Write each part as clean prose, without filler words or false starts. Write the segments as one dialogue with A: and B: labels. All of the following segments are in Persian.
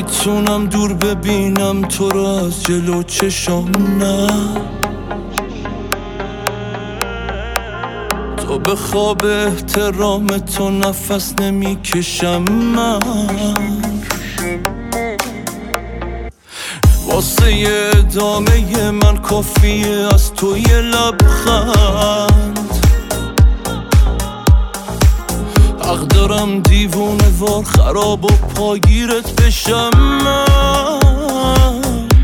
A: نمیتونم دور ببینم تو رو از جلو چشام، نه تو به خواب احترام تو نفس نمیکشم من، واسه ادامه من کافیه از تو یه لبخند. حق دارم دیوونه وار خراب و پاگیرت بشم من،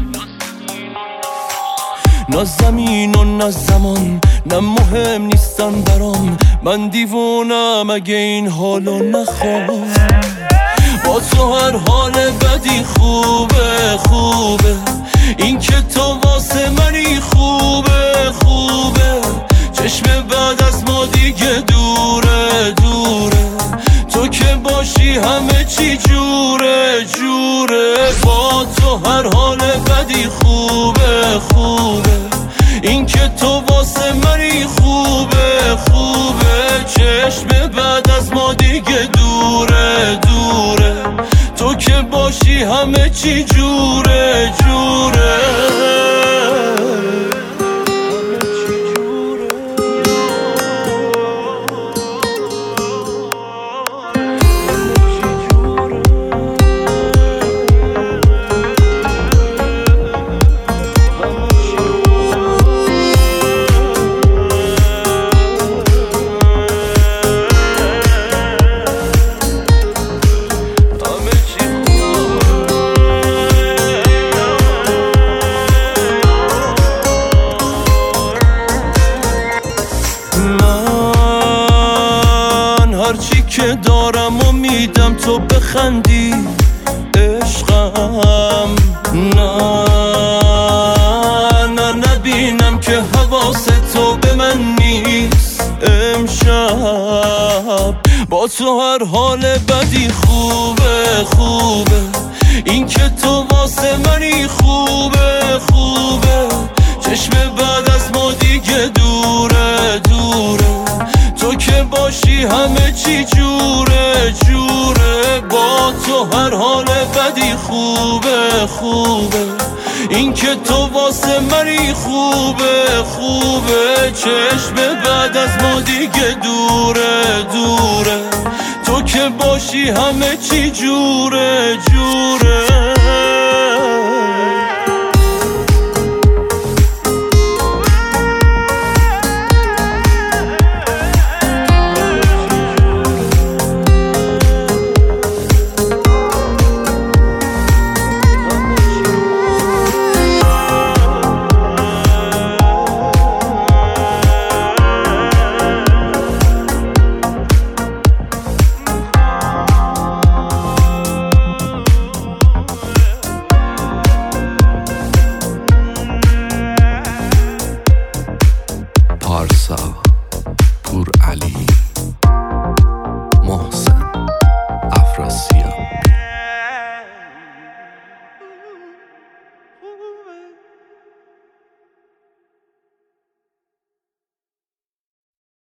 A: نه زمین و نه زمان نه مهم نیستن برام، من دیوونم اگه این حالو نخوام. با تو هر حال بدی خوبه خوبه، این که تو واسه منی خوبه خوبه، چشم بعد از ما دیگه دوره دوره، تو که باشی همه چی جوره جوره. با تو هر حال بدی خوبه خوبه، این که تو واسه منی خوبه خوبه، چشم بعد از ما دیگه دوره دوره، تو که باشی همه چی جوره جوره. هرچی که دارم و میدم تو بخندی عشقم، نه نه نبینم که حواس تو به من نیست امشب. با تو هر حال بدی خوبه خوبه، این که تو واسه منی خوبه خوبه، چشم بعد از ما دیگه دوره دوره، تو که باشی همه چی جوره جوره. با تو هر حال بدی خوبه خوبه، این که تو واسه منی خوبه خوبه، چشم بعد از ما دیگه دوره دوره، تو که باشی همه چی جوره جوره.